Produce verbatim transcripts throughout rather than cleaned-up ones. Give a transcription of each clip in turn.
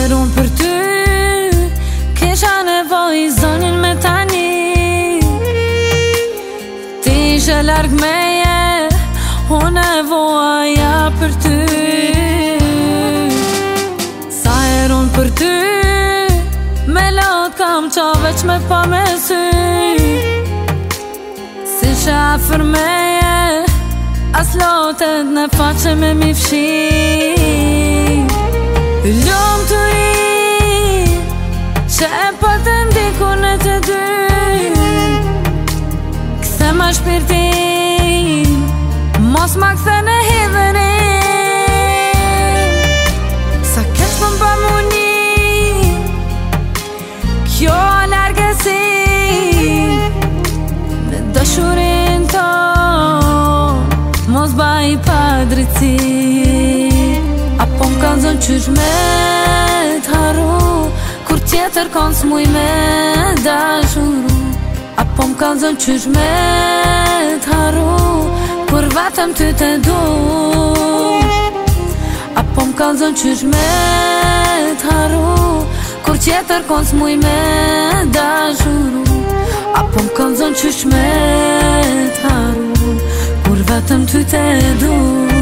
herë unë për ty kisha nevoj zonin me tani. Ti ishe larg meje, unë nevoja për ty. Sa herë unë për ty me lot kam qa veç me pa me sy. Si shafër meje, as lotet në faqe me mi fshi. Lom të i që e pa të ndiku në të dy. Kthe ma shpirtin, mos ma kthe në hidhëni. Sa keq më mba muni kjo largësi. Në dëshurin to mos ba i pa drejtësi. Apo m'kan zon qysh me t'haru, kur tjetër kon s'muj me dashuru. Apo m'kan zon qysh me t'haru, kur vetëm ty te du. Apo m'kan zon qysh me t'haru, kur tjetër kon s'muj me dashuru. Apo m'kan zon qysh me t'haru, kur vetëm ty te du.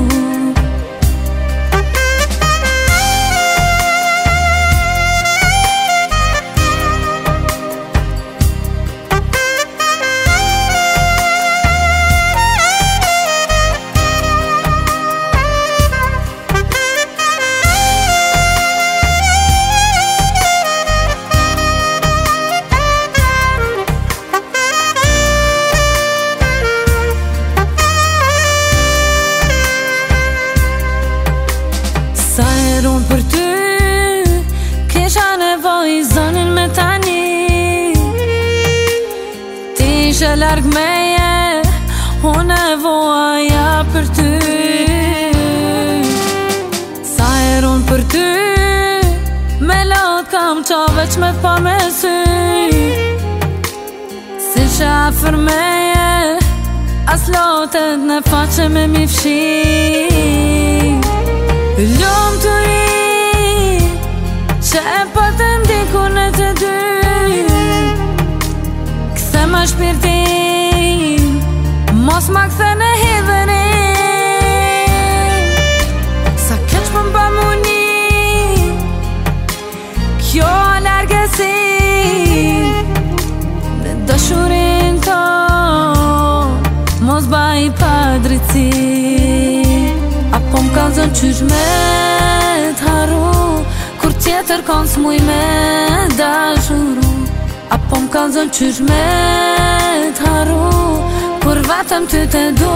Sa herë unë për ty kisha nevoj zonin me tani. Ti ishe larg meje, unë nevoja për ty. Sa herë unë për ty me lot kam qa veç me pa me sy. Si shafër meje, as lotet në faqe me mi fshi. Lom të i që e pa të ndiku në të dy. Kthe ma shpirtin, mos ma kthe në hidhëni. Sa keq më mba muni kjo largësi. Në dëshurin to mos ba i pa drejtësi. Apo m'kan zon qysh me t'haru, kur tjetër kon s'muj me dashuru. Apo m'kan zon qysh me t'haru, kur vetëm ty te du.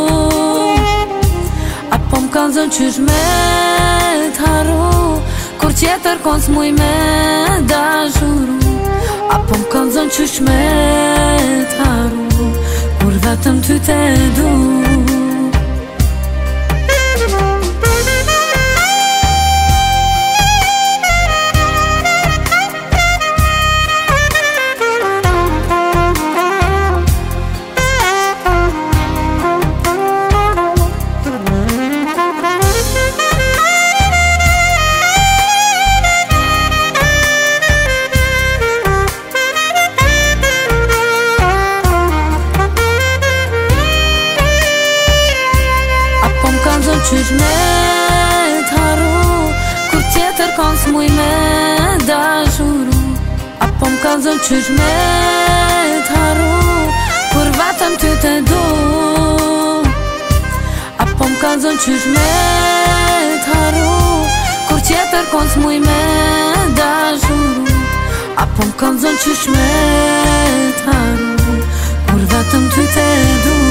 Apo m'kan zon qysh me t'haru, kur tjetër kon s'muj me dashuru. Apo m'kan zon qysh me t'haru, kur vetëm ty te du. Qysh me t'haru, kur tjetër kon s'muj me dashuru. Apo m'kan zon qysh me t'haru, kur vetëm ty te du. Apo m'kan zon qysh me t'haru, kur tjetër kon s'muj me dashuru. Apo m'kan zon qysh me t'haru, kur vetëm ty te du.